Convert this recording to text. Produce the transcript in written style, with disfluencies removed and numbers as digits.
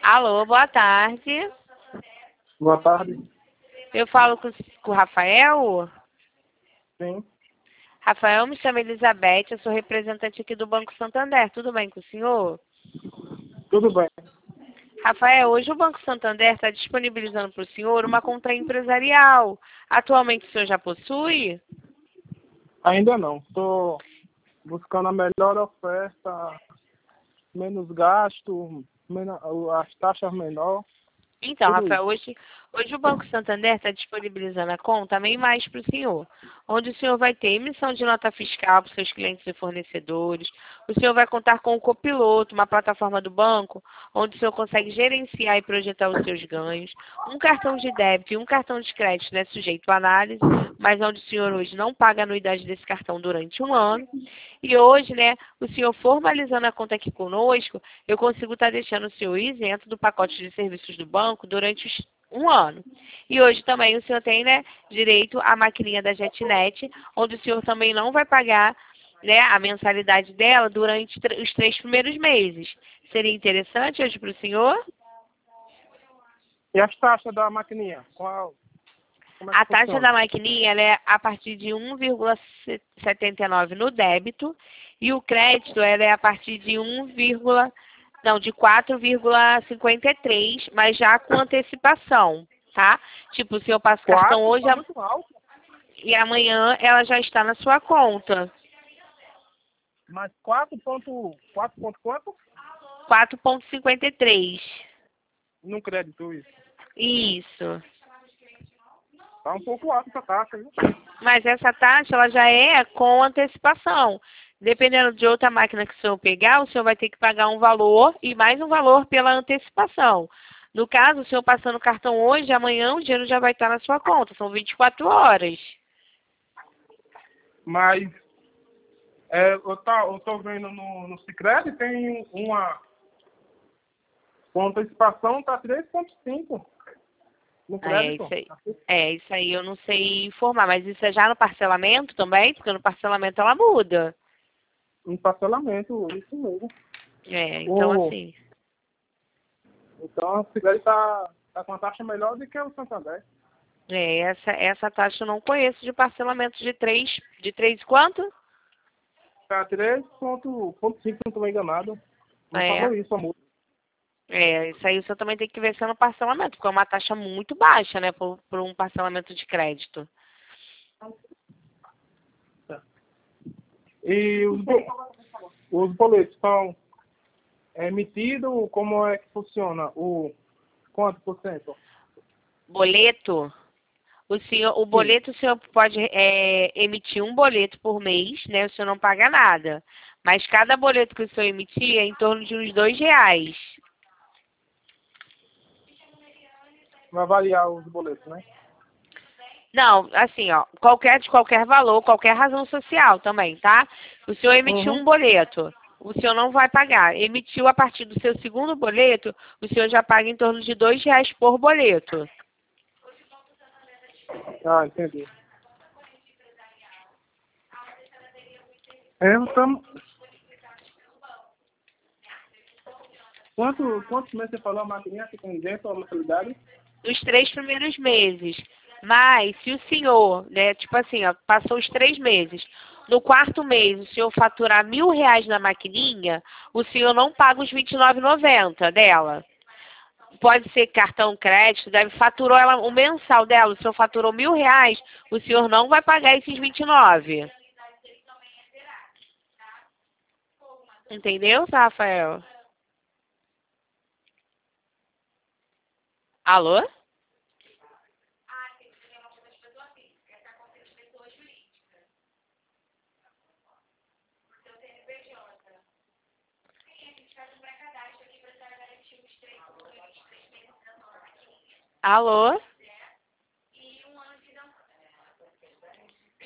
Alô, boa tarde. Boa tarde. Eu falo com o Rafael. Sim, Rafael, me chamo Elizabeth, eu sou representante aqui do Banco Santander. Tudo bem com o senhor? tudo bem. Rafael, hoje o Banco Santander está disponibilizando para o senhor uma conta empresarial. Atualmente o senhor já possui? Ainda não. Estou buscando a melhor oferta, menos gasto, as taxas menor, Então, tudo Rafael, isso. hoje o Banco Santander está disponibilizando a conta bem mais para o senhor, onde o senhor vai ter emissão de nota fiscal para os seus clientes e fornecedores, o senhor vai contar com o Copiloto, uma plataforma do banco, onde o senhor consegue gerenciar e projetar os seus ganhos, um cartão de débito e um cartão de crédito, né, sujeito à análise, mas onde o senhor hoje não paga a anuidade desse cartão durante um ano. E hoje, né, o senhor formalizando a conta aqui conosco, eu consigo estar deixando o senhor isento do pacote de serviços do banco durante um ano. E hoje também o senhor tem, né, direito à maquininha da JetNet, onde o senhor também não vai pagar, né, a mensalidade dela durante os 3 primeiros meses. Seria interessante hoje para o senhor? E as taxas da maquininha? Como é que A taxa funciona? da maquininha ela é a partir de 1,79 no débito e o crédito ela é a partir de de 4,53, mas já com antecipação, tá? Tipo, se eu passo cartão 4 hoje está muito alto, e amanhã ela já está na sua conta. mas 4 ponto quanto? 4,53. No crédito isso. Isso. Está um pouco alto essa taxa, viu? Mas essa taxa ela já é com antecipação. Dependendo de outra máquina que o senhor pegar, o senhor vai ter que pagar um valor e mais um valor pela antecipação. No caso, o senhor passando o cartão hoje, amanhã o dinheiro já vai estar na sua conta. São 24 horas. Mas eu tô vendo no Sicredi tem uma com antecipação tá 3,5 no É crédito. isso aí. É, isso aí eu não sei informar, mas isso é já no parcelamento também? Porque no parcelamento ela muda. Em parcelamento, isso mesmo. É, então O, assim. então, o Sicredi tá com uma taxa melhor do que o Santander. É, essa taxa eu não conheço de parcelamento de três quanto? Tá 3,5, se não estou enganado. Me É. falou isso, amor. É, isso aí você também tem que ver se é no parcelamento, porque é uma taxa muito baixa, né, por um parcelamento de crédito. E os boletos são emitidos, como é que funciona? Quanto por cento? Boleto, o Sim. boleto o senhor pode emitir um boleto por mês, né, o senhor não paga nada. Mas cada boleto que o senhor emitir é em torno de uns R$ 2. Vai variar os boletos, né? Não, assim, ó, de qualquer valor, qualquer razão social também, tá? O senhor emitiu Uhum. um boleto, o senhor não vai pagar. Emitiu a partir do seu segundo boleto, o senhor já paga em torno de R$ 2 por boleto. Ah, entendi. Então, quantos meses você falou a maquininha que tem dentro da mensalidade? Nos 3 primeiros meses. Mas, se o senhor, né, tipo assim, ó, passou os 3 meses, no quarto mês o senhor faturar R$ 1.000 na maquininha, o senhor não paga os R$ 29,90 dela. Pode ser cartão crédito, deve faturou ela o mensal dela, o senhor faturou R$ 1.000, o senhor não vai pagar esses 29. Entendeu, Rafael? Alô? Alô?